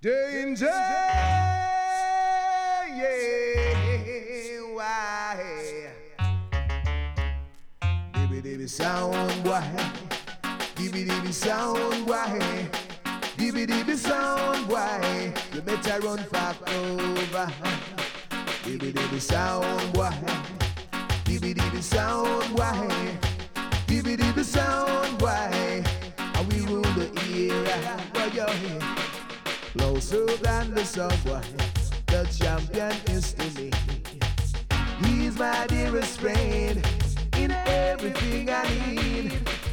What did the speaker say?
Danger, yeah, why? Dibby dibby sound, why? Dibby dibby sound, why? Dibby dibby sound, why? You better run for cover. Dibby dibby sound, why? Dibby dibby sound, why? Dibby dibby sound, why? And we rule the era, why you here? Closer than the subway, the champion is to me. He's my dearest friend in everything I need.